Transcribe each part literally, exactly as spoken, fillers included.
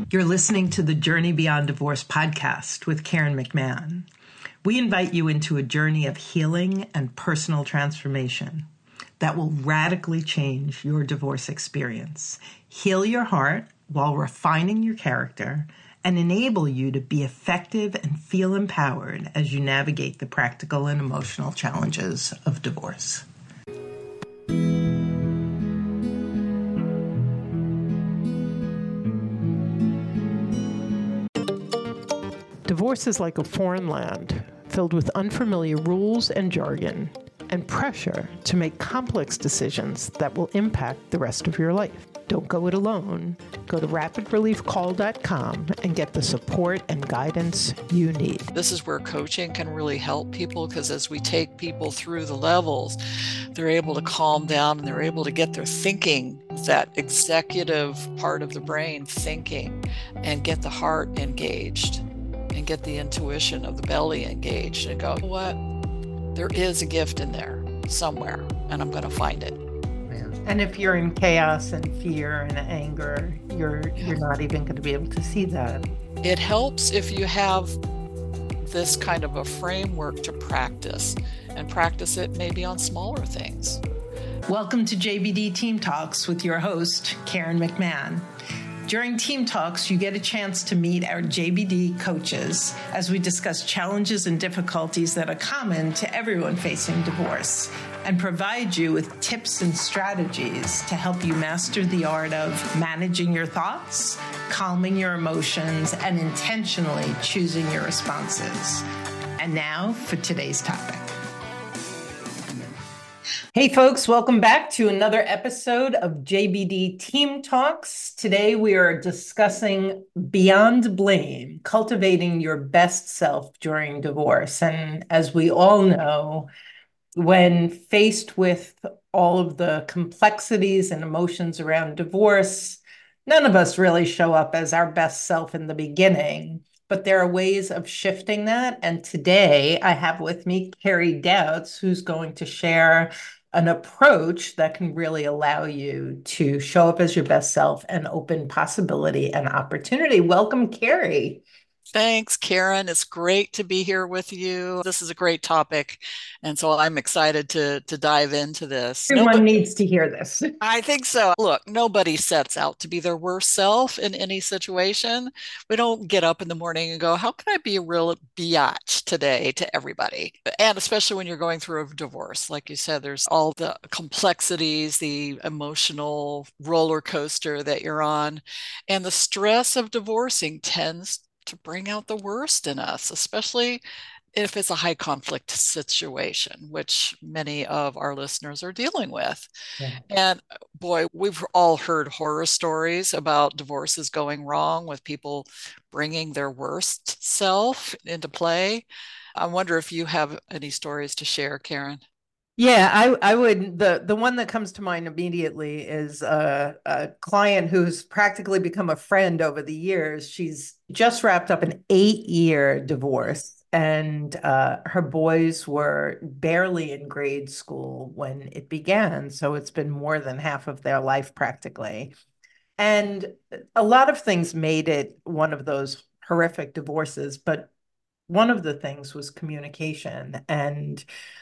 You're listening to the Journey Beyond Divorce podcast with Karen McMahon. We invite you into a journey of healing and personal transformation that will radically change your divorce experience, heal your heart while refining your character, and enable you to be effective and feel empowered as you navigate the practical and emotional challenges of divorce. Divorce is like a foreign land filled with unfamiliar rules and jargon and pressure to make complex decisions that will impact the rest of your life. Don't go it alone. Go to rapid relief call dot com and get the support and guidance you need. This is where coaching can really help people, because as we take people through the levels, they're able to calm down and they're able to get their thinking, that executive part of the brain thinking, and get the heart engaged and get the intuition of the belly engaged and go, what? There is a gift in there somewhere, and I'm going to find it. And if you're in chaos and fear and anger, you're yeah. you're not even going to be able to see that. It helps if you have this kind of a framework to practice, and practice it maybe on smaller things. Welcome to J B D Team Talks with your host, Karen McMahon. During Team Talks, you get a chance to meet our J B D coaches as we discuss challenges and difficulties that are common to everyone facing divorce, and provide you with tips and strategies to help you master the art of managing your thoughts, calming your emotions, and intentionally choosing your responses. And now for today's topic. Hey folks, welcome back to another episode of J B D Team Talks. Today we are discussing Beyond Blame, cultivating your best self during divorce. And as we all know, when faced with all of the complexities and emotions around divorce, none of us really show up as our best self in the beginning. But there are ways of shifting that. And today I have with me Carrie Doubts, who's going to share an approach that can really allow you to show up as your best self and open possibility and opportunity. Welcome, Carrie. Thanks, Karen. It's great to be here with you. This is a great topic, and so I'm excited to to dive into this. Everyone nobody, needs to hear this. I think so. Look, nobody sets out to be their worst self in any situation. We don't get up in the morning and go, how can I be a real biatch today to everybody? And especially when you're going through a divorce. Like you said, there's all the complexities, the emotional roller coaster that you're on, and the stress of divorcing tends to bring out the worst in us, especially if it's a high conflict situation, which many of our listeners are dealing with. Yeah. And boy, we've all heard horror stories about divorces going wrong with people bringing their worst self into play. I wonder if you have any stories to share, Karen. Yeah, I, I would. The, the one that comes to mind immediately is a, a client who's practically become a friend over the years. She's just wrapped up an eight-year divorce, and uh, her boys were barely in grade school when it began. So it's been more than half of their life practically. And a lot of things made it one of those horrific divorces, but one of the things was communication and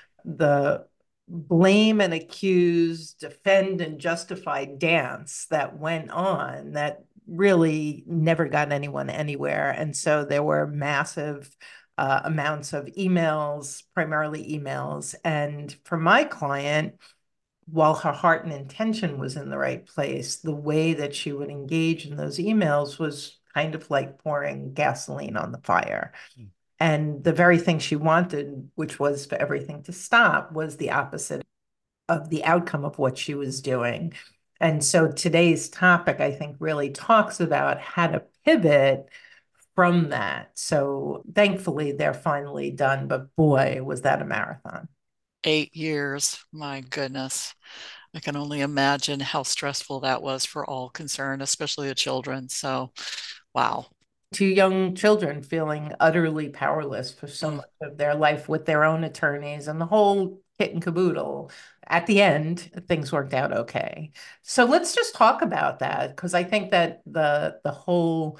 the blame and accuse, defend and justify dance that went on that really never got anyone anywhere. And so there were massive uh, amounts of emails, primarily emails. And for my client, while her heart and intention was in the right place, the way that she would engage in those emails was kind of like pouring gasoline on the fire. Mm. And the very thing she wanted, which was for everything to stop, was the opposite of the outcome of what she was doing. And so today's topic, I think, really talks about how to pivot from that. So thankfully, they're finally done. But boy, was that a marathon. Eight years. My goodness. I can only imagine how stressful that was for all concerned, especially the children. So, wow. Two young children feeling utterly powerless for so much of their life with their own attorneys and the whole kit and caboodle. At the end, things worked out okay. So let's just talk about that, because I think that the the whole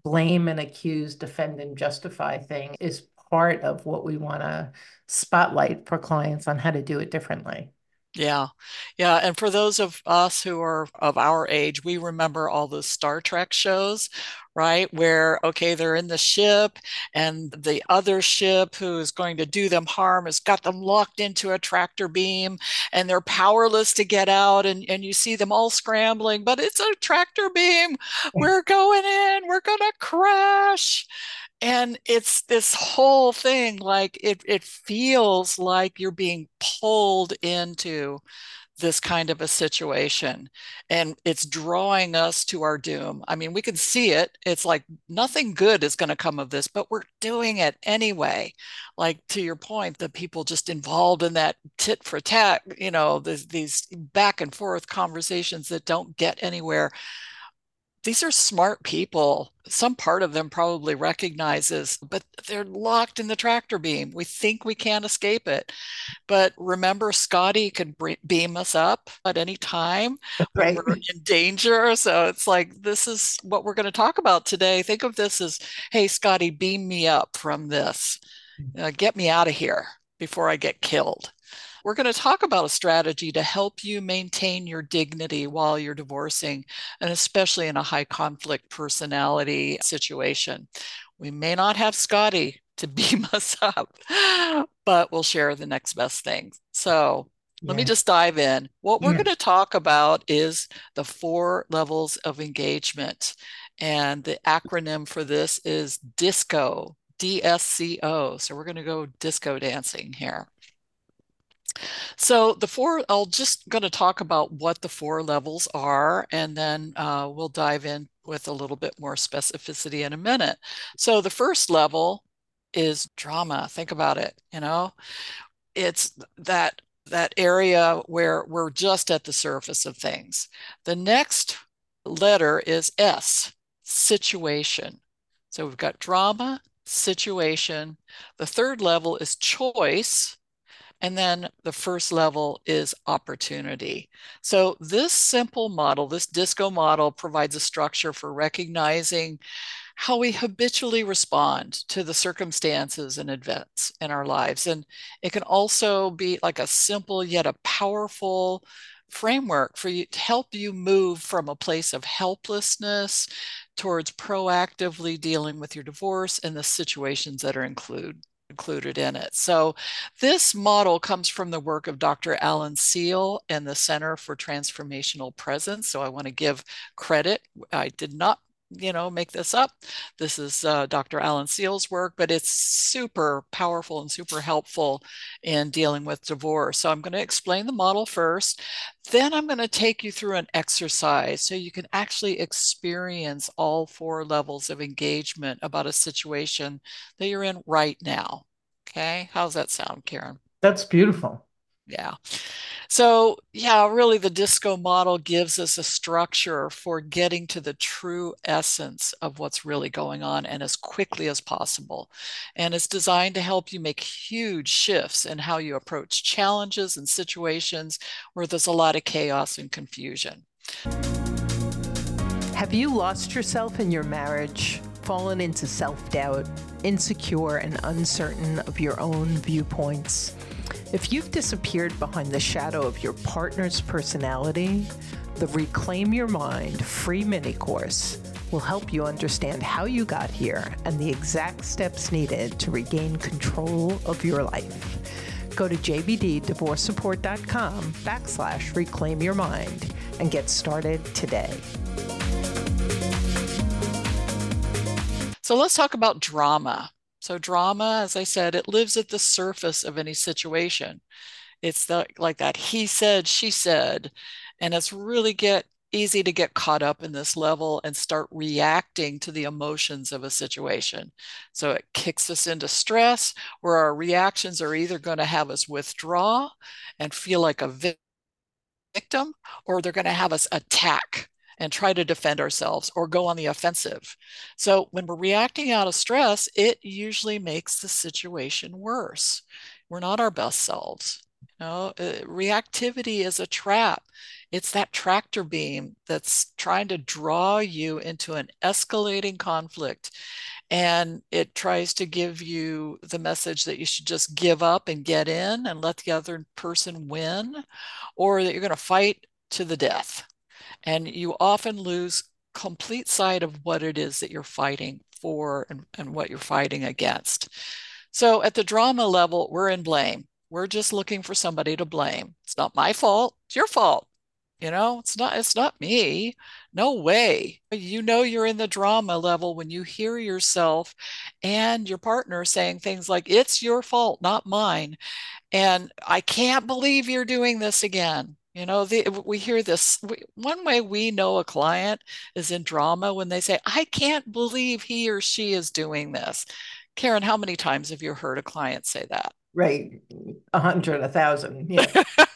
blame and accuse, defend and justify thing is part of what we want to spotlight for clients on how to do it differently. Yeah. Yeah. And for those of us who are of our age, we remember all those Star Trek shows, right? Where, okay, they're in the ship and the other ship who is going to do them harm has got them locked into a tractor beam and they're powerless to get out. And, and you see them all scrambling, but it's a tractor beam. We're going in, we're going to crash. And it's this whole thing, like it, it feels like you're being pulled into this kind of a situation and it's drawing us to our doom. I mean, we can see it. It's like nothing good is going to come of this, but we're doing it anyway. Like to your point, the people just involved in that tit for tat, you know, these, these back and forth conversations that don't get anywhere. These are smart people. Some part of them probably recognizes, but they're locked in the tractor beam. We think we can't escape it. But remember, Scotty could beam us up at any time when Right. we're in danger. So it's like, this is what we're going to talk about today. Think of this as, hey, Scotty, beam me up from this. Uh, get me out of here before I get killed. We're going to talk about a strategy to help you maintain your dignity while you're divorcing, and especially in a high conflict personality situation. We may not have Scotty to beam us up, but we'll share the next best thing. So let me Yeah. just dive in. What we're Yeah. going to talk about is the four levels of engagement. And the acronym for this is DISCO, D S C O. So we're going to go disco dancing here. So the four, I'll just going to talk about what the four levels are, and then uh, we'll dive in with a little bit more specificity in a minute. So the first level is drama. Think about it, you know, it's that that area where we're just at the surface of things. The next letter is S, situation. So we've got drama, situation. The third level is choice. And then the first level is opportunity. So this simple model, this DISCO model, provides a structure for recognizing how we habitually respond to the circumstances and events in our lives. And it can also be like a simple yet a powerful framework for you to help you move from a place of helplessness towards proactively dealing with your divorce and the situations that are include, included in it. So this model comes from the work of Doctor Alan Seale and the Center for Transformational Presence. So I want to give credit. I did not you know, make this up. This is uh, Doctor Alan Seale's work, but it's super powerful and super helpful in dealing with divorce. So I'm going to explain the model first. Then I'm going to take you through an exercise so you can actually experience all four levels of engagement about a situation that you're in right now. Okay. How's that sound, Karen? That's beautiful. Yeah. So, yeah, really, the DISCO model gives us a structure for getting to the true essence of what's really going on and as quickly as possible. And it's designed to help you make huge shifts in how you approach challenges and situations where there's a lot of chaos and confusion. Have you lost yourself in your marriage, fallen into self-doubt, insecure and uncertain of your own viewpoints? If you've disappeared behind the shadow of your partner's personality, the Reclaim Your Mind free mini course will help you understand how you got here and the exact steps needed to regain control of your life. Go to jbddivorcesupport.com backslash reclaim your mind and get started today. So let's talk about drama. So drama, as I said, it lives at the surface of any situation. It's the, like that he said, she said, and it's really get easy to get caught up in this level and start reacting to the emotions of a situation. So it kicks us into stress where our reactions are either going to have us withdraw and feel like a victim, or they're going to have us attack and try to defend ourselves or go on the offensive. So when we're reacting out of stress, it usually makes the situation worse. We're not our best selves. You know, uh, reactivity is a trap. It's that tractor beam that's trying to draw you into an escalating conflict. And it tries to give you the message that you should just give up and get in and let the other person win, or that you're going to fight to the death. And you often lose complete sight of what it is that you're fighting for and, and what you're fighting against. So at the drama level, we're in blame. We're just looking for somebody to blame. It's not my fault. It's your fault. You know, it's not it's not me. No way. You know you're in the drama level when you hear yourself and your partner saying things like, it's your fault, not mine. And I can't believe you're doing this again. You know, the, we hear this. We, one way we know a client is in drama when they say, I can't believe he or she is doing this. Karen, how many times have you heard a client say that? Right. A hundred, a thousand. Yeah.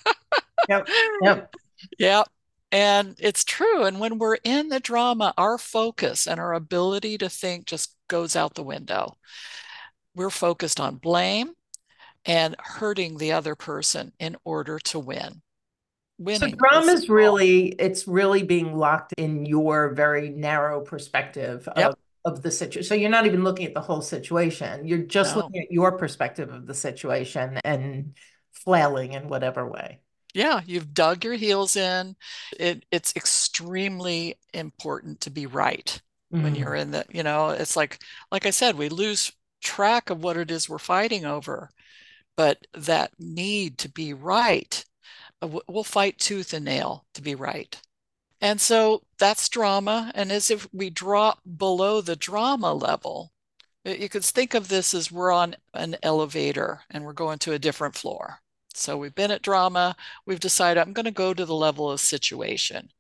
Yep. Yep. Yeah. And it's true. And when we're in the drama, our focus and our ability to think just goes out the window. We're focused on blame and hurting the other person in order to win. So Winning drama is is really, it's really being locked in your very narrow perspective Yep. of of the situation. So you're not even looking at the whole situation. You're just No. looking at your perspective of the situation and flailing in whatever way. Yeah, you've dug your heels in. It, it's extremely important to be right when you're Mm. in the, you know, it's like, like I said, we lose track of what it is we're fighting over, but that need to be right, uh, we'll fight tooth and nail to be right. And so that's drama. And as if we drop below the drama level, you could think of this as we're on an elevator and we're going to a different floor. So we've been at drama, we've decided I'm going to go to the level of situation.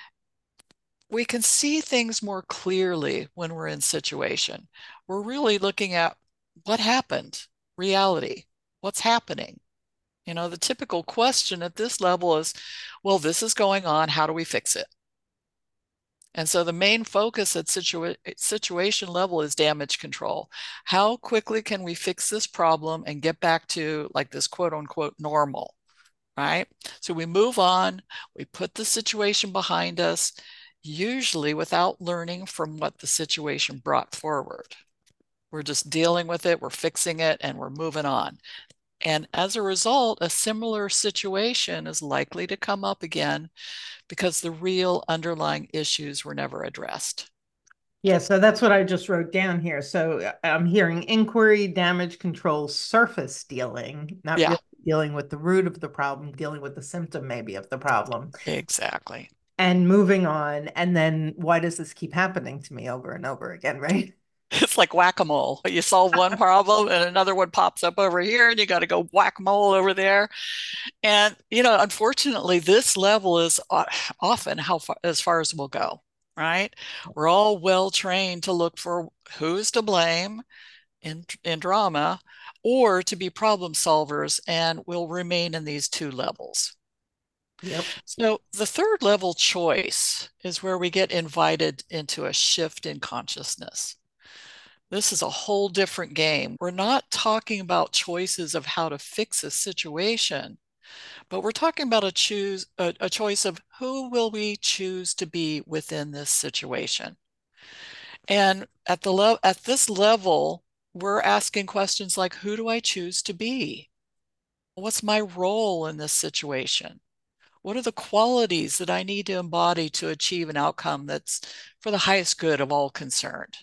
We can see things more clearly when we're in situation. We're really looking at what happened, reality, what's happening. You know, the typical question at this level is, well, this is going on. How do we fix it? And so the main focus at situa situation level is damage control. How quickly can we fix this problem and get back to like this quote unquote normal, right? So we move on, we put the situation behind us, usually without learning from what the situation brought forward. We're just dealing with it, we're fixing it, and we're moving on. And as a result, a similar situation is likely to come up again because the real underlying issues were never addressed. Yeah, so that's what I just wrote down here. So uh, I'm hearing inquiry, damage control, surface dealing, not Yeah, really dealing with the root of the problem, dealing with the symptom maybe of the problem, exactly. and moving on. And then why does this keep happening to me over and over again, right? It's like whack-a-mole. You solve one problem and another one pops up over here, and you got to go whack-a-mole over there. And, you know, unfortunately, this level is often how far, as far as we'll go, right? We're all well trained to look for who's to blame in, in drama or to be problem solvers, and we'll remain in these two levels. Yep. So the third level choice is where we get invited into a shift in consciousness. This is a whole different game. We're not talking about choices of how to fix a situation, but we're talking about a choose a, a choice of who will we choose to be within this situation. And at the level at this level, we're asking questions like, who do I choose to be? What's my role in this situation? What are the qualities that I need to embody to achieve an outcome that's for the highest good of all concerned?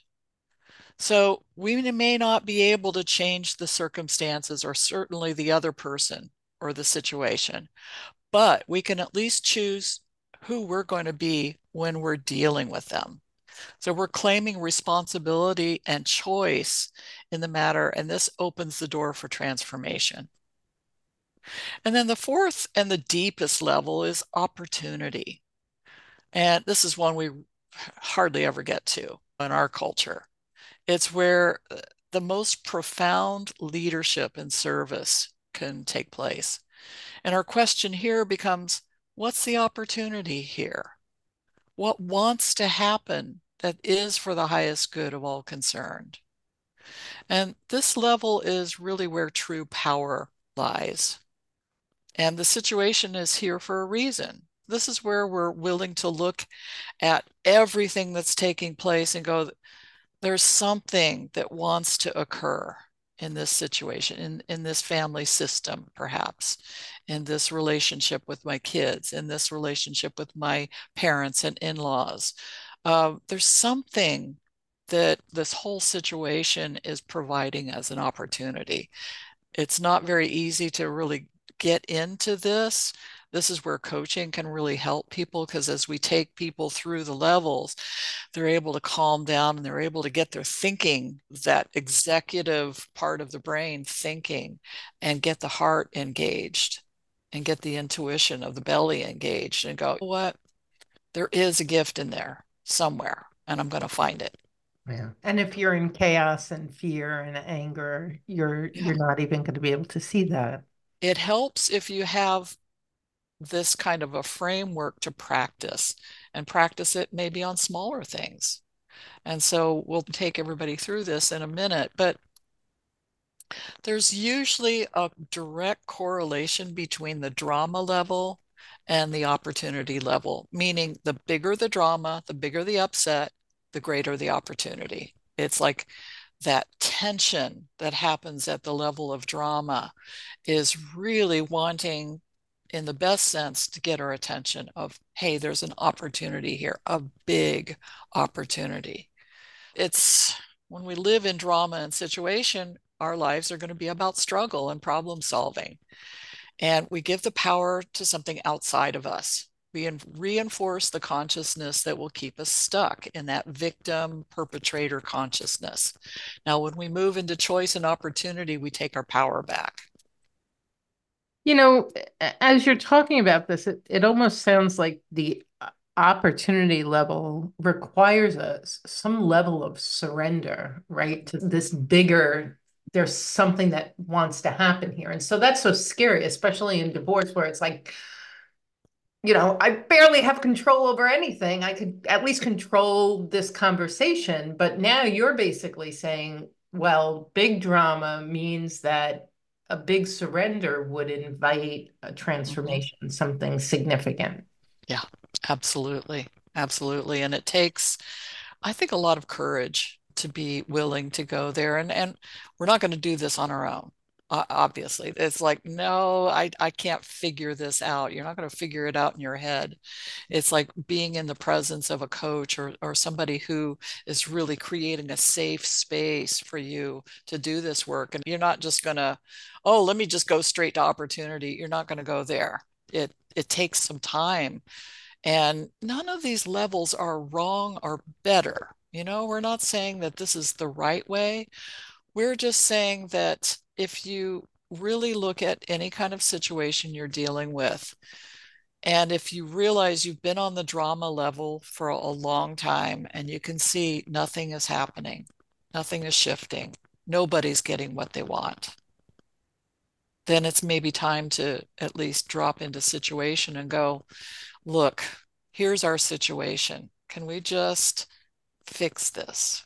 So we may not be able to change the circumstances or certainly the other person or the situation, but we can at least choose who we're going to be when we're dealing with them. So we're claiming responsibility and choice in the matter, and this opens the door for transformation. And then the fourth and the deepest level is opportunity. And this is one we hardly ever get to in our culture. It's where uh, the most profound leadership and service can take place. And our question here becomes, what's the opportunity here? What wants to happen that is for the highest good of all concerned? And this level is really where true power lies. And the situation is here for a reason. This is where we're willing to look at everything that's taking place and go, there's something that wants to occur in this situation, in, in this family system, perhaps, in this relationship with my kids, in this relationship with my parents and in-laws. Uh, there's something that this whole situation is providing as an opportunity. It's not very easy to really get into this. This is where coaching can really help people, because as we take people through the levels, they're able to calm down and they're able to get their thinking, that executive part of the brain thinking, and get the heart engaged and get the intuition of the belly engaged and go, what? There is a gift in there somewhere, and I'm going to find it. Yeah. And if you're in chaos and fear and anger, you're Yeah. you're not even going to be able to see that. It helps if you have this kind of a framework to practice and practice it maybe on smaller things. And so we'll take everybody through this in a minute, but there's usually a direct correlation between the drama level and the opportunity level, meaning the bigger the drama, the bigger the upset, the greater the opportunity. It's like that tension that happens at the level of drama is really wanting, in the best sense, to get our attention of, hey, there's an opportunity here, a big opportunity. It's when we live in drama and situation, our lives are going to be about struggle and problem solving. And we give the power to something outside of us. We reinforce the consciousness that will keep us stuck in that victim perpetrator consciousness. Now, when we move into choice and opportunity, we take our power back. You know, as you're talking about this, it, it almost sounds like the opportunity level requires us some level of surrender, right? To this bigger, there's something that wants to happen here. And so that's so scary, especially in divorce, where it's like, you know, I barely have control over anything. I could at least control this conversation. But now you're basically saying, well, big drama means that a big surrender would invite a Mhm. transformation, something significant. Yeah, absolutely. Absolutely. And it takes, I think, a lot of courage to be willing to go there. And and we're not going to do this on our own. Uh, obviously, it's like, no, I, I can't figure this out. You're not going to figure it out in your head. It's like being in the presence of a coach or, or somebody who is really creating a safe space for you to do this work. And you're not just going to, oh, let me just go straight to opportunity. You're not going to go there. It, it takes some time. And none of these levels are wrong or better. You know, we're not saying that this is the right way. We're just saying that if you really look at any kind of situation you're dealing with, and if you realize you've been on the drama level for a long time and you can see nothing is happening, nothing is shifting, nobody's getting what they want, then it's maybe time to at least drop into situation and go, look, here's our situation. Can we just fix this?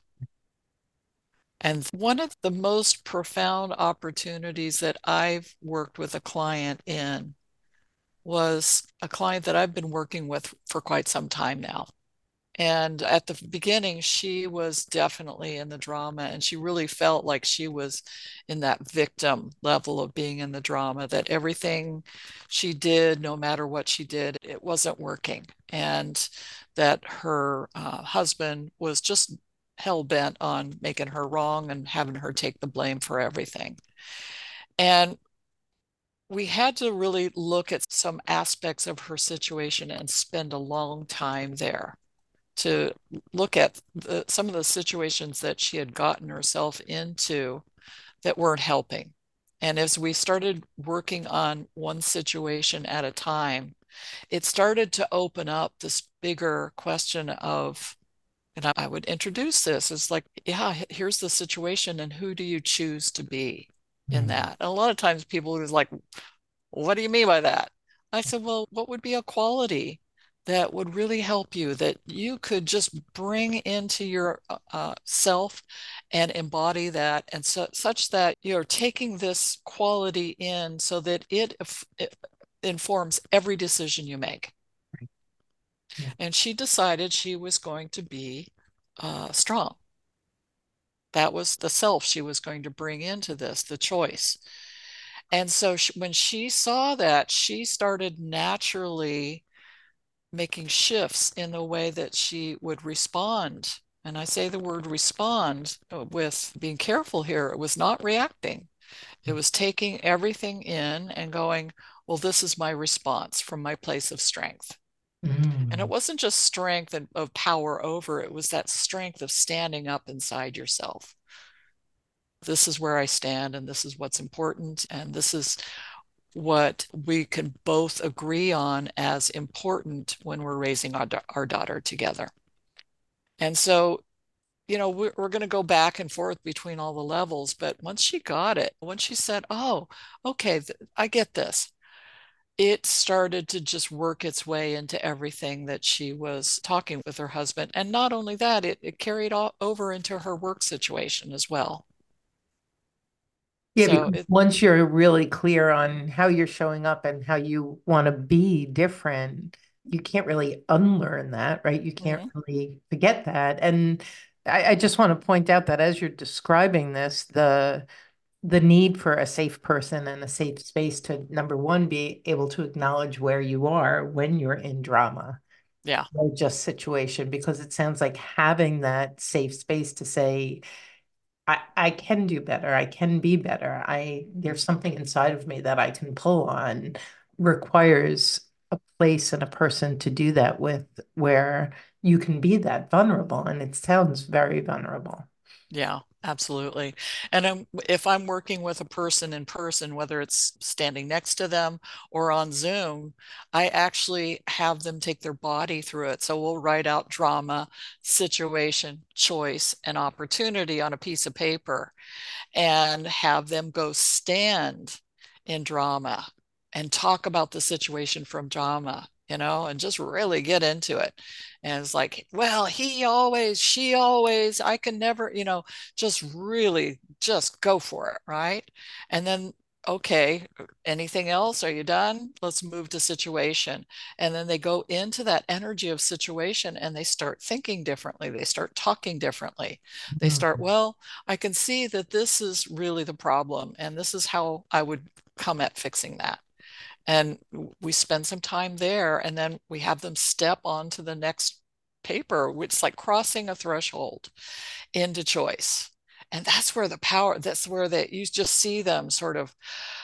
And one of the most profound opportunities that I've worked with a client in was a client that I've been working with for quite some time now. And at the beginning, she was definitely in the drama, and she really felt like she was in that victim level of being in the drama, that everything she did, no matter what she did, it wasn't working. And that her uh, husband was just hell bent on making her wrong and having her take the blame for everything. And we had to really look at some aspects of her situation and spend a long time there to look at the, some of the situations that she had gotten herself into that weren't helping. And as we started working on one situation at a time, it started to open up this bigger question of, and I would introduce this as like, yeah, here's the situation, and who do you choose to be in Mm. that? And a lot of times people are like, what do you mean by that? I said, well, what would be a quality that would really help you that you could just bring into your uh, self and embody that, and so, such that you're taking this quality in so that it, it informs every decision you make. Right. Yeah. And she decided she was going to be uh, strong. That was the self she was going to bring into this, the choice. And so she, when she saw that, she started naturally making shifts in the way that she would respond. And I say the word respond with being careful here. It was not reacting, it was taking everything in and going, well, this is my response from my place of strength. And it Mm. wasn't just strength of power over, it was that strength of standing up inside yourself. This is where I stand, and this is what's important, and this is what we can both agree on as important when we're raising our, our daughter together. And so, you know, we're, we're going to go back and forth between all the levels. But once she got it, once she said, oh, okay, I get this, it started to just work its way into everything that she was talking with her husband. And not only that, it, it carried all over into her work situation as well. Yeah, So because it, once you're really clear on how you're showing up and how you want to be different, you can't really unlearn that, right? You can't mm, really forget that. And I, I just want to point out that as you're describing this, the the need for a safe person and a safe space to, number one, be able to acknowledge where you are when you're in drama yeah, or just situation, because it sounds like having that safe space to say, I, I can do better. I can be better. I there's something inside of me that I can pull on requires a place and a person to do that with where you can be that vulnerable. And it sounds very vulnerable. yeah, absolutely. And I'm, if I'm working with a person in person, whether it's standing next to them or on Zoom, I actually have them take their body through it. So we'll write out drama, situation, choice, and opportunity on a piece of paper and have them go stand in drama and talk about the situation from drama, you know, and just really get into it. And it's like, well, he always, she always, I can never, you know, just really just go for it, right? And then, okay, anything else? Are you done? Let's move to situation. And then they go into that energy of situation and they start thinking differently. They start talking differently. They start, Mhm. well, I can see that this is really the problem, and this is how I would come at fixing that. And we spend some time there, and then we have them step on to the next paper, which is like crossing a threshold into choice. And that's where the power, that's where they, you just see them sort of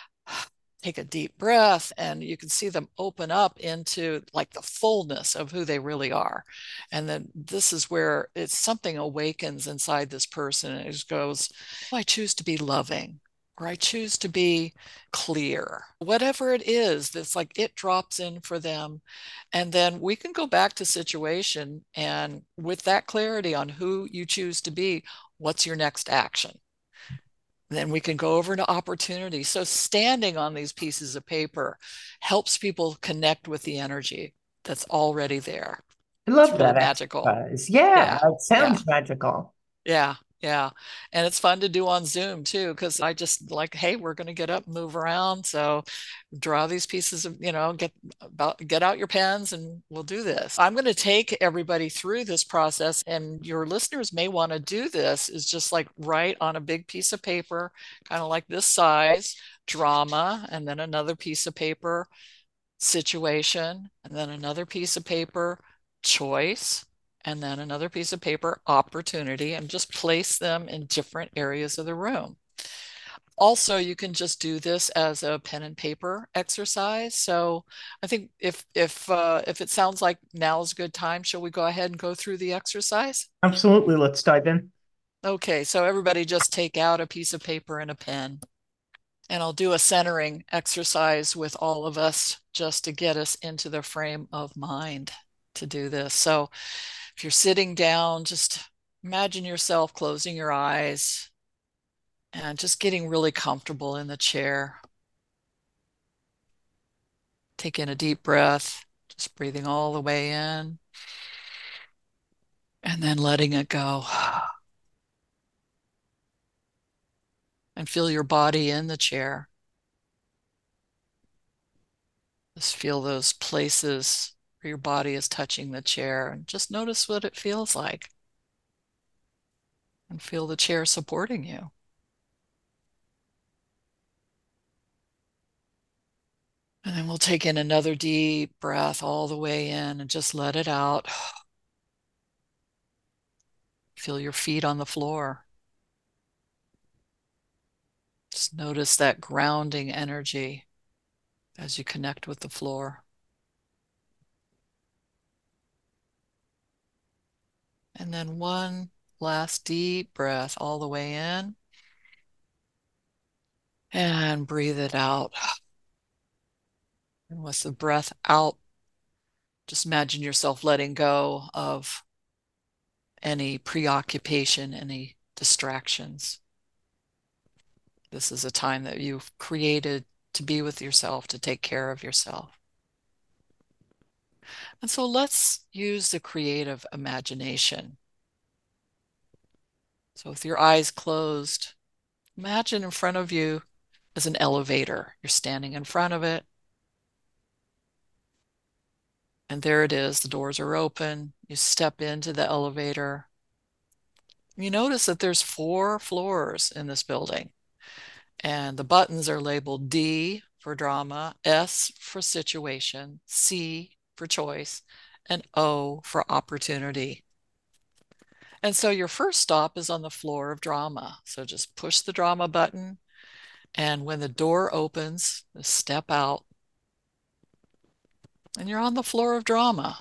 take a deep breath and you can see them open up into like the fullness of who they really are. And then this is where it's something awakens inside this person and it just goes, oh, I choose to be loving, or I choose to be clear, whatever it is that's like it drops in for them. And then we can go back to situation and with that clarity on who you choose to be, what's your next action? Then we can go over to opportunity. So standing on these pieces of paper helps people connect with the energy that's already there. I It's love really that magical. exercise. Yeah, Yeah. it Yeah. sounds magical. Yeah. Yeah. And it's fun to do on Zoom too, because I just like, hey, we're going to get up, move around. So draw these pieces of, you know, get about get out your pens and we'll do this. I'm going to take everybody through this process and your listeners may want to do this is just like write on a big piece of paper, kind of like this size, drama, and then another piece of paper, situation, and then another piece of paper, choice, and then another piece of paper, opportunity, and just place them in different areas of the room. Also, you can just do this as a pen and paper exercise. So I think if if uh, if it sounds like now is a good time, shall we go ahead and go through the exercise? Absolutely. Let's dive in. Okay, so everybody just take out a piece of paper and a pen. And I'll do a centering exercise with all of us just to get us into the frame of mind to do this. So if you're sitting down, just imagine yourself closing your eyes and just getting really comfortable in the chair. Take in a deep breath, just breathing all the way in and then letting it go. And feel your body in the chair. Just feel those places where your body is touching the chair and just notice what it feels like and feel the chair supporting you. And then we'll take in another deep breath all the way in and just let it out. Feel your feet on the floor. Just notice that grounding energy as you connect with the floor. And then one last deep breath all the way in. And breathe it out. And with the breath out, just imagine yourself letting go of any preoccupation, any distractions. This is a time that you've created to be with yourself, to take care of yourself. And so let's use the creative imagination. So with your eyes closed, imagine in front of you is an elevator. You're standing in front of it. And there it is. The doors are open. You step into the elevator. You notice that there's four floors in this building. And the buttons are labeled D for drama, S for situation, C for choice, and O for opportunity. And so your first stop is on the floor of drama. So just push the drama button. And when the door opens, step out. And you're on the floor of drama.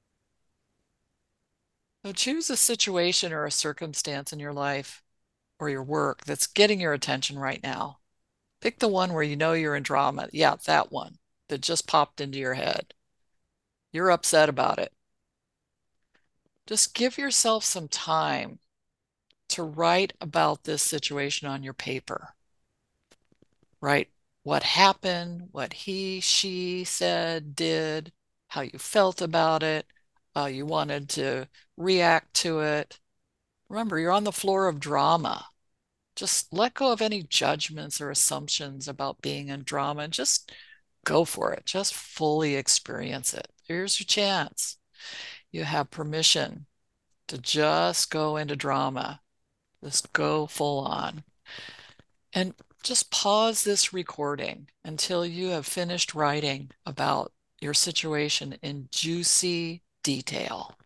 So choose a situation or a circumstance in your life or your work that's getting your attention right now. Pick the one where you know you're in drama. Yeah, that one that just popped into your head. You're upset about it. Just give yourself some time to write about this situation on your paper. Write what happened, what he, she said, did, how you felt about it, how you wanted to react to it. Remember, you're on the floor of drama. Just let go of any judgments or assumptions about being in drama and just go for it. Just fully experience it. Here's your chance. You have permission to just go into drama. Just go full on. And just pause this recording until you have finished writing about your situation in juicy detail.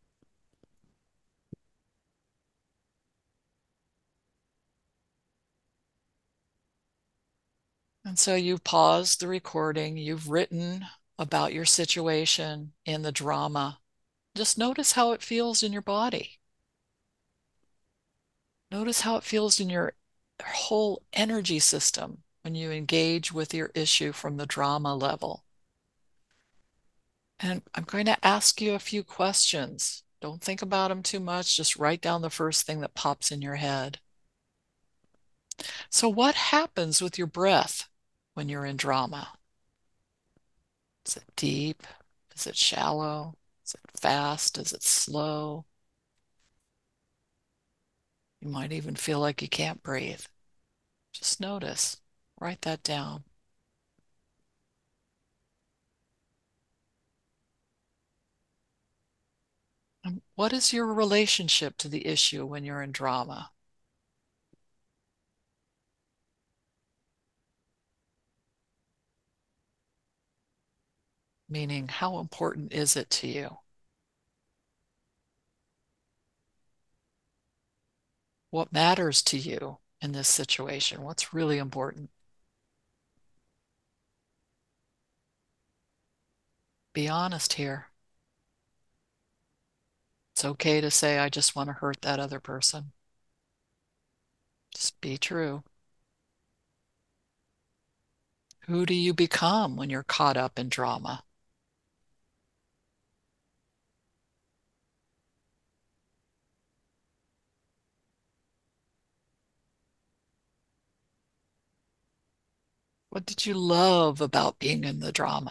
And so you've paused the recording, you've written about your situation in the drama. Just notice how it feels in your body. Notice how it feels in your whole energy system when you engage with your issue from the drama level. And I'm going to ask you a few questions. Don't think about them too much. Just write down the first thing that pops in your head. So, what happens with your breath when you're in drama? Is it deep? Is it shallow? Is it fast? Is it slow? You might even feel like you can't breathe. Just notice. Write that down. And what is your relationship to the issue when you're in drama? Meaning, how important is it to you? What matters to you in this situation? What's really important? Be honest here. It's okay to say, I just want to hurt that other person. Just be true. Who do you become when you're caught up in drama? What did you love about being in the drama?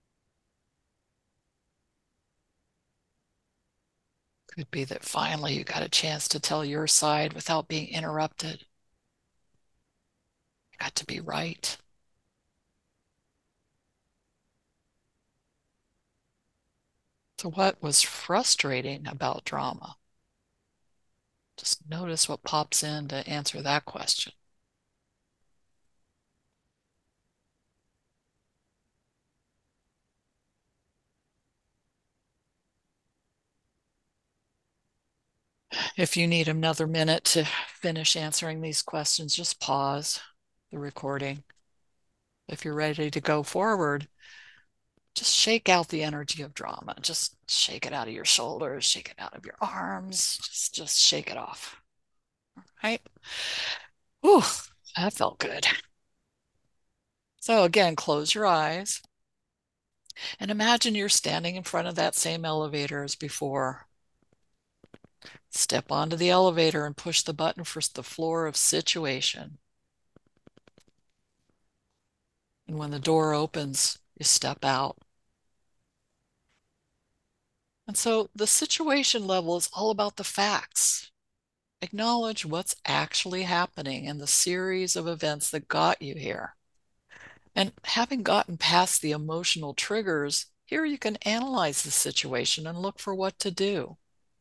Could be that finally you got a chance to tell your side without being interrupted. You got to be right. So, what was frustrating about drama? Just notice what pops in to answer that question. If you need another minute to finish answering these questions, just pause the recording. If you're ready to go forward, just shake out the energy of drama. Just shake it out of your shoulders, shake it out of your arms, just, just shake it off. Right? Whew, that felt good. So again, close your eyes and imagine you're standing in front of that same elevator as before. Step onto the elevator and push the button for the floor of situation. And when the door opens, you step out. And so the situation level is all about the facts. Acknowledge what's actually happening in the series of events that got you here. And having gotten past the emotional triggers, here you can analyze the situation and look for what to do.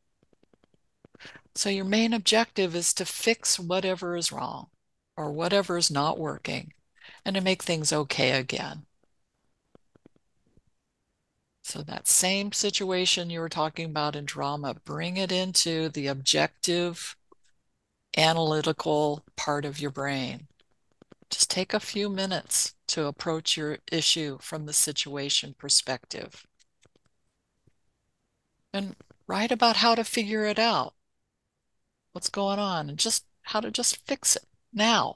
So your main objective is to fix whatever is wrong or whatever is not working and to make things okay again. So that same situation you were talking about in drama, bring it into the objective, analytical part of your brain. Just take a few minutes to approach your issue from the situation perspective. And write about how to figure it out, what's going on, and just how to just fix it now.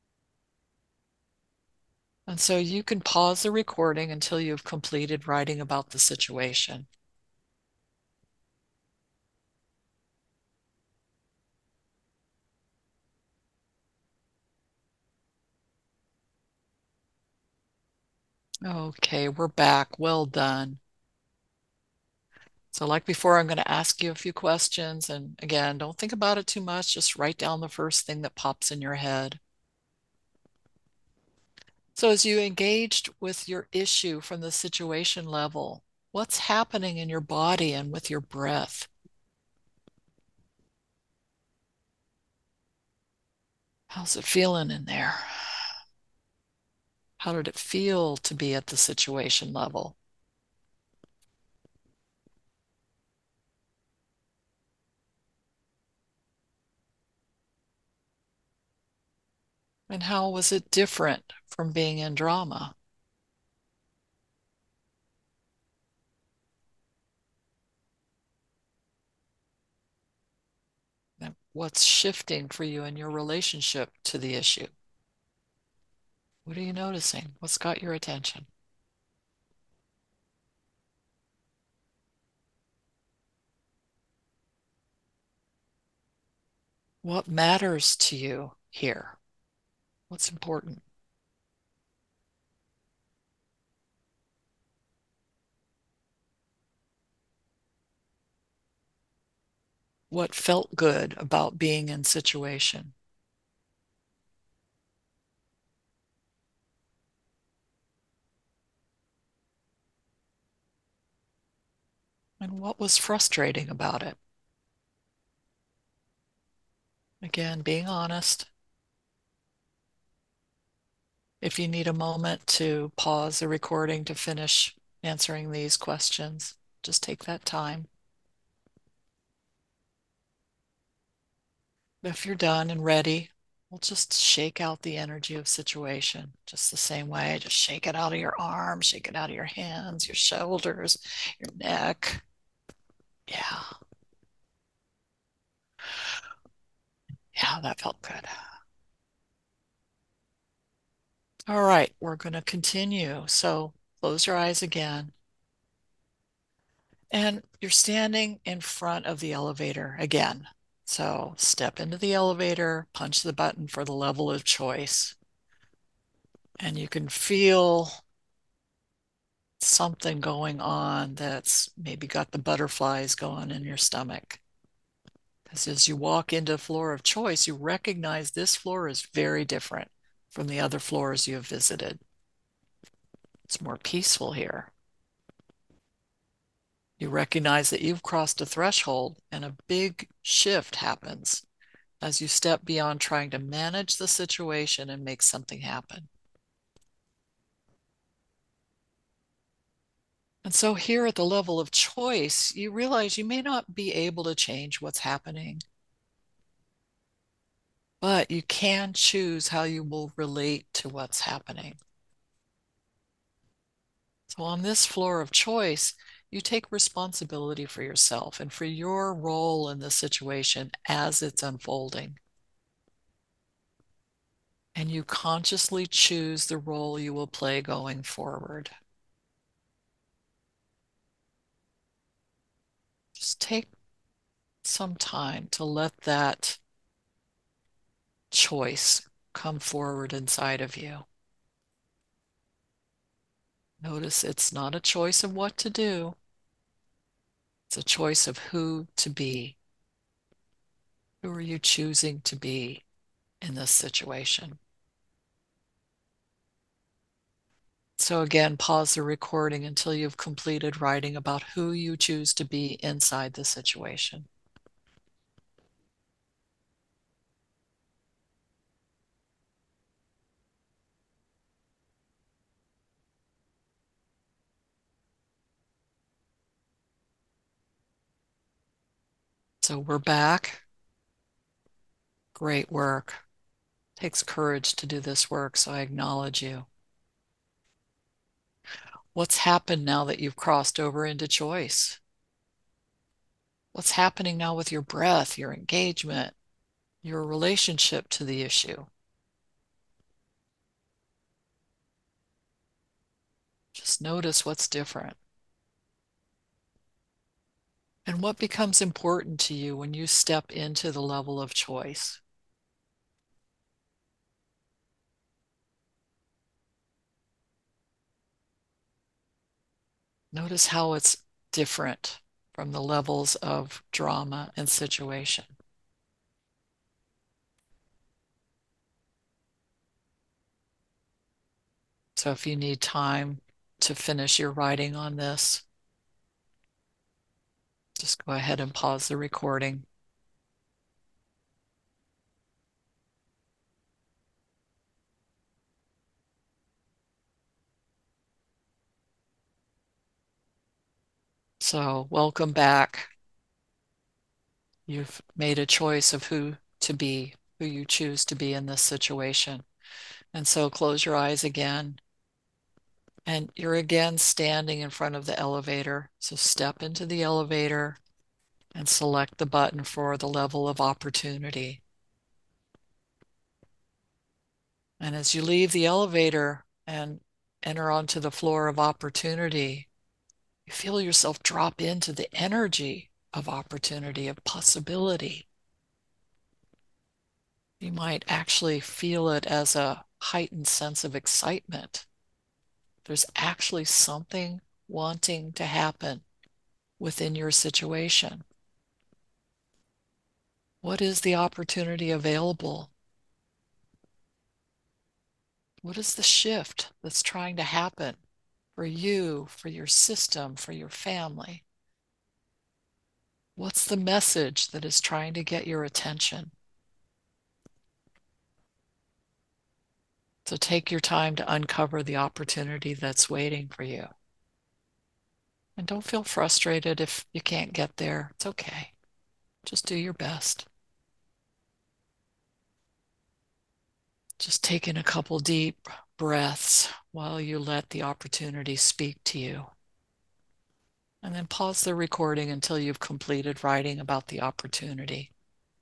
And so you can pause the recording until you've completed writing about the situation. Okay, we're back. Well done. So like before, I'm going to ask you a few questions. And again, don't think about it too much. Just write down the first thing that pops in your head. So as you engaged with your issue from the situation level, what's happening in your body and with your breath? How's it feeling in there? How did it feel to be at the situation level? And how was it different from being in drama? And what's shifting for you in your relationship to the issue? What are you noticing? What's got your attention? What matters to you here? What's important? What felt good about being in situation? And what was frustrating about it? Again, being honest. If you need a moment to pause the recording to finish answering these questions, just take that time. If you're done and ready, we'll just shake out the energy of situation just the same way. Just shake it out of your arms, shake it out of your hands, your shoulders, your neck. Yeah. Yeah, that felt good. All right, we're going to continue. So close your eyes again. And you're standing in front of the elevator again. So step into the elevator, punch the button for the level of choice. And you can feel something going on that's maybe got the butterflies going in your stomach. Because as you walk into the floor of choice, you recognize this floor is very different from the other floors you have visited. It's more peaceful here. You recognize that you've crossed a threshold and a big shift happens as you step beyond trying to manage the situation and make something happen. And so here at the level of choice, you realize you may not be able to change what's happening, but you can choose how you will relate to what's happening. So on this floor of choice, you take responsibility for yourself and for your role in the situation as it's unfolding. And you consciously choose the role you will play going forward. Just take some time to let that choice come forward inside of you. Notice it's not a choice of what to do. It's a choice of who to be. Who are you choosing to be in this situation? So again, pause the recording until you've completed writing about who you choose to be inside the situation. So we're back. Great work. It takes courage to do this work, so I acknowledge you. What's happened now that you've crossed over into choice? What's happening now with your breath, your engagement, your relationship to the issue? Just notice what's different. And what becomes important to you when you step into the level of choice? Notice how it's different from the levels of drama and situation. So if you need time to finish your writing on this, just go ahead and pause the recording. So welcome back. You've made a choice of who to be, who you choose to be in this situation. And so close your eyes again. And you're again standing in front of the elevator. So step into the elevator and select the button for the level of opportunity. And as you leave the elevator and enter onto the floor of opportunity, you feel yourself drop into the energy of opportunity, of possibility. You might actually feel it as a heightened sense of excitement. There's actually something wanting to happen within your situation. What is the opportunity available? What is the shift that's trying to happen for you, for your system, for your family? What's the message that is trying to get your attention? So take your time to uncover the opportunity that's waiting for you. And don't feel frustrated if you can't get there. It's okay. Just do your best. Just taking a couple deep breaths while you let the opportunity speak to you. And then pause the recording until you've completed writing about the opportunity.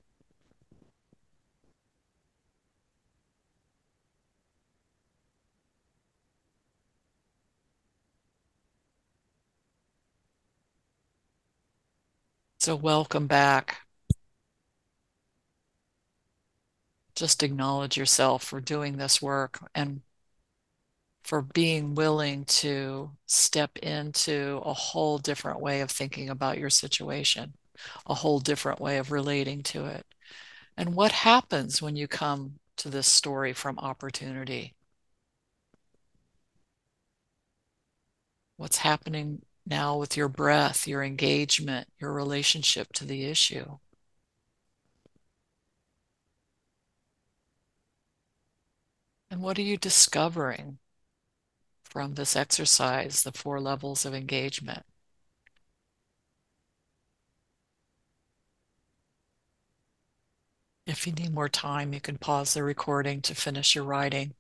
So welcome back. Just acknowledge yourself for doing this work and for being willing to step into a whole different way of thinking about your situation, a whole different way of relating to it. And what happens when you come to this story from opportunity? What's happening now with your breath, your engagement, your relationship to the issue. And what are you discovering from this exercise, the four levels of engagement? If you need more time, you can pause the recording to finish your writing.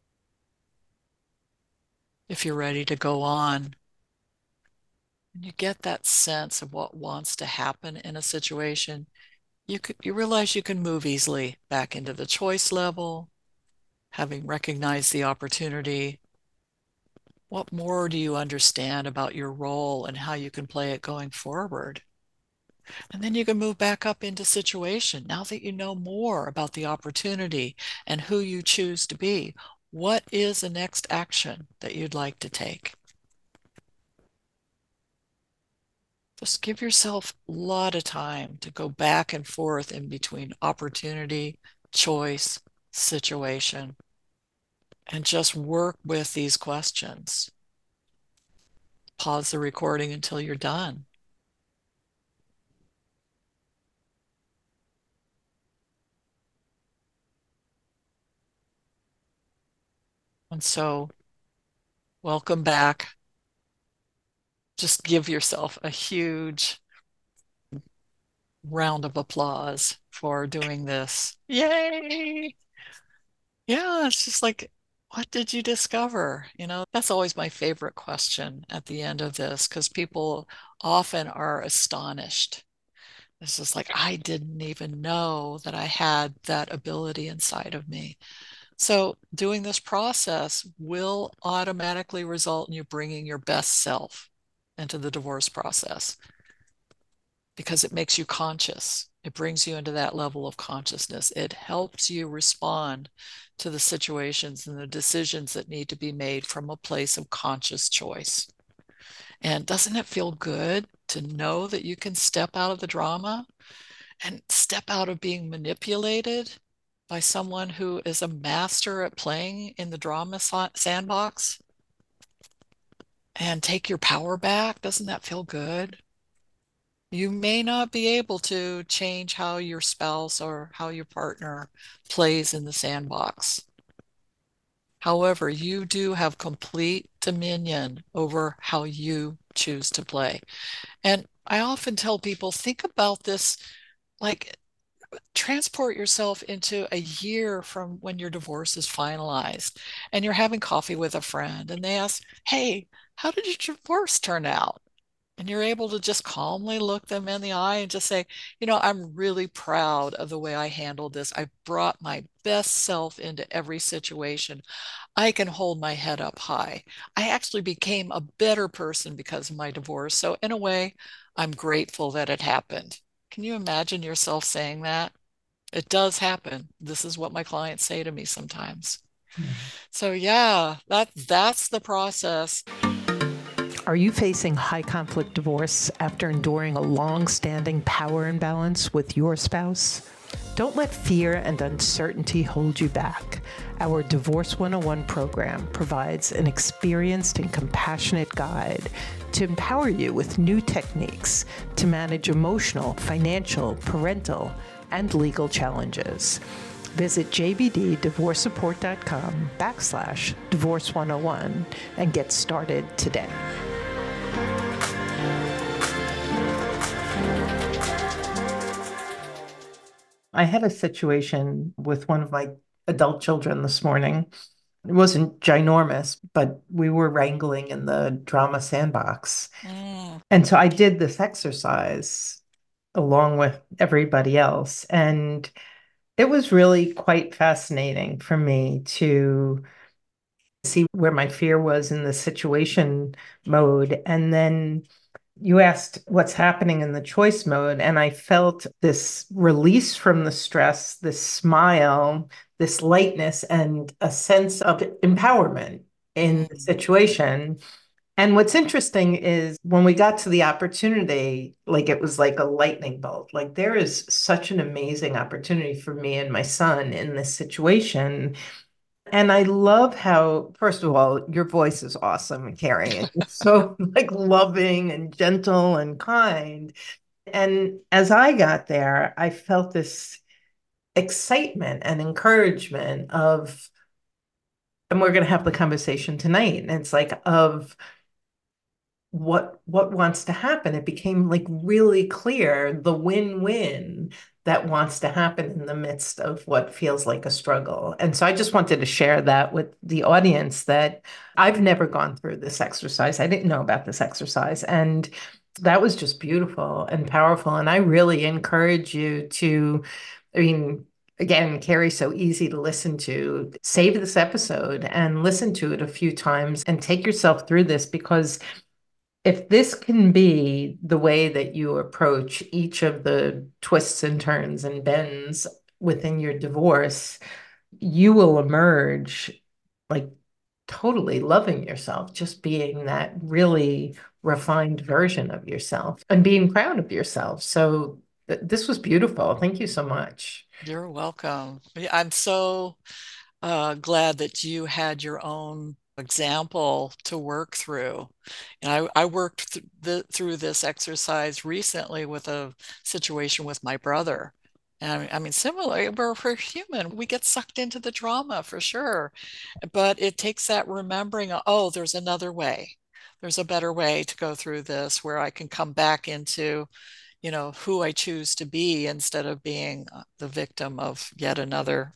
If you're ready to go on, and you get that sense of what wants to happen in a situation, you could you realize you can move easily back into the choice level, having recognized the opportunity. What more do you understand about your role and how you can play it going forward? And then you can move back up into situation. Now that you know more about the opportunity and who you choose to be, what is the next action that you'd like to take? Just give yourself a lot of time to go back and forth in between opportunity, choice, situation, and just work with these questions. Pause the recording until you're done. And so, welcome back. Just give yourself a huge round of applause for doing this. Yay! Yeah, it's just like, what did you discover? You know, that's always my favorite question at the end of this because people often are astonished. It's just like, I didn't even know that I had that ability inside of me. So, doing this process will automatically result in you bringing your best self into the divorce process because it makes you conscious. It brings you into that level of consciousness. It helps you respond to the situations and the decisions that need to be made from a place of conscious choice. And doesn't it feel good to know that you can step out of the drama and step out of being manipulated by someone who is a master at playing in the drama sandbox and take your power back? Doesn't that feel good? You may not be able to change how your spouse or how your partner plays in the sandbox. However, you do have complete dominion over how you choose to play. And I often tell people, think about this like transport yourself into a year from when your divorce is finalized and you're having coffee with a friend and they ask, hey, how did your divorce turn out? And you're able to just calmly look them in the eye and just say, you know, I'm really proud of the way I handled this. I brought my best self into every situation. I can hold my head up high. I actually became a better person because of my divorce. So, in a way, I'm grateful that it happened. Can you imagine yourself saying that? It does happen. This is what my clients say to me sometimes. Mm. So, yeah, that that's the process. Are you facing high conflict divorce after enduring a long-standing power imbalance with your spouse? Don't let fear and uncertainty hold you back. Our Divorce one oh one program provides an experienced and compassionate guide to empower you with new techniques to manage emotional, financial, parental, and legal challenges. Visit jbddivorcesupport.com backslash divorce 101 and get started today. I had a situation with one of my adult children this morning. It wasn't ginormous, but we were wrangling in the drama sandbox. Mm. And so I did this exercise along with everybody else. And it was really quite fascinating for me to see where my fear was in the situation mode. And then you asked what's happening in the choice mode, and I felt this release from the stress, this smile, this lightness, and a sense of empowerment in the Mm. situation. And what's interesting is when we got to the opportunity, like it was like a lightning bolt. Like there is such an amazing opportunity for me and my son in this situation. And I love how, first of all, your voice is awesome, Carrie. It's so like loving and gentle and kind. And as I got there, I felt this excitement and encouragement of, and we're going to have the conversation tonight. And it's like of what what wants to happen. It became like really clear the win-win that wants to happen in the midst of what feels like a struggle. And so I just wanted to share that with the audience that I've never gone through this exercise. I didn't know about this exercise. And that was just beautiful and powerful. And I really encourage you to, I mean, again, Carrie's so easy to listen to. Save this episode and listen to it a few times and take yourself through this, because if this can be the way that you approach each of the twists and turns and bends within your divorce, you will emerge like totally loving yourself, just being that really refined version of yourself and being proud of yourself. So th- this was beautiful. Thank you so much. You're welcome. Yeah, I'm so uh, glad that you had your own example to work through. And I, I worked th the, through this exercise recently with a situation with my brother. And I mean, similarly, we're, we're human. We get sucked into the drama for sure. But it takes that remembering, oh, there's another way. There's a better way to go through this where I can come back into, you know, who I choose to be instead of being uh, the victim of yet another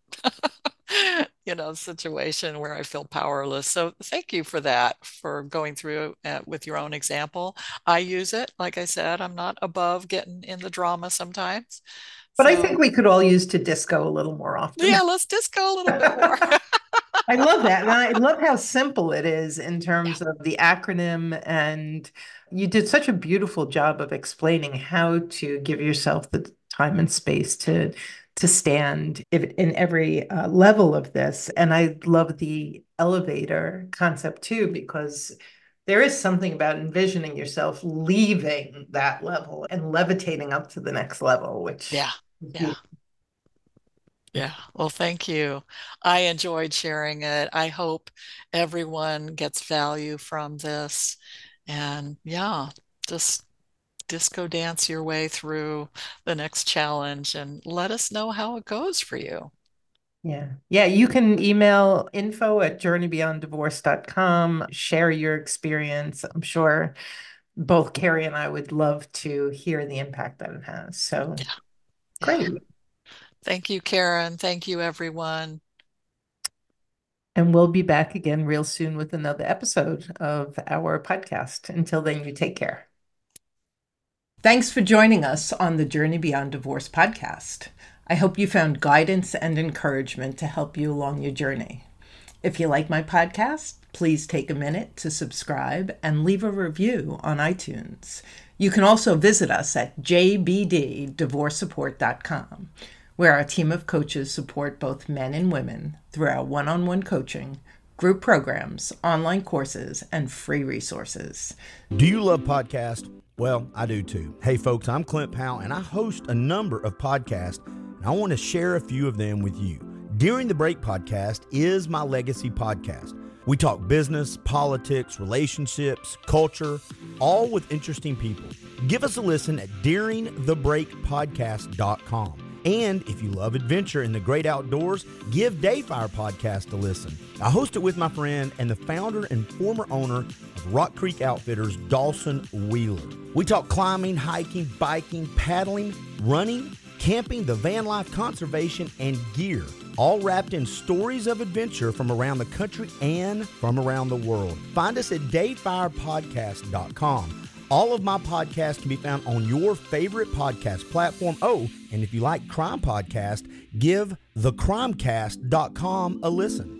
you know, situation where I feel powerless. So thank you for that, for going through uh, with your own example. I use it. Like I said, I'm not above getting in the drama sometimes. But I think So we could all use to disco a little more often. yeah, let's just go a little bit more. I love that. And I love how simple it is in Yeah, terms of the acronym. And you did such a beautiful job of explaining how to give yourself the time and space to to stand in every uh, level of this. And I love the elevator concept too, because there is something about envisioning yourself leaving that level and levitating up to the next level, which yeah, is yeah. beautiful. Yeah, well, thank you. I enjoyed sharing it. I hope everyone gets value from this. And yeah, just disco dance your way through the next challenge and let us know how it goes for you. Yeah. Yeah. You can email info at journey beyond divorce dot com, share your experience. I'm sure both Carrie and I would love to hear the impact that it has. So Yeah, yeah. great. Thank you, Karen. Thank you, everyone. And we'll be back again real soon with another episode of our podcast. Until then, you take care. Thanks for joining us on the Journey Beyond Divorce podcast. I hope you found guidance and encouragement to help you along your journey. If you like my podcast, please take a minute to subscribe and leave a review on iTunes. You can also visit us at j b d divorce support dot com, where our team of coaches support both men and women through our one-on-one coaching, group programs, online courses, and free resources. Do you love podcasts? Well, I do too. Hey folks, I'm Clint Powell and I host a number of podcasts and I want to share a few of them with you. During the Break podcast is my legacy podcast. We talk business, politics, relationships, culture, all with interesting people. Give us a listen at during the break podcast dot com. And if you love adventure in the great outdoors, give Dayfire Podcast a listen. I host it with my friend and the founder and former owner of Rock Creek Outfitters, Dawson Wheeler. We talk climbing, hiking, biking, paddling, running, camping, the van life, conservation, and gear, all wrapped in stories of adventure from around the country and from around the world. Find us at dayfire podcast dot com. All of my podcasts can be found on your favorite podcast platform. Oh, and if you like crime podcast, give the crimecast dot com a listen.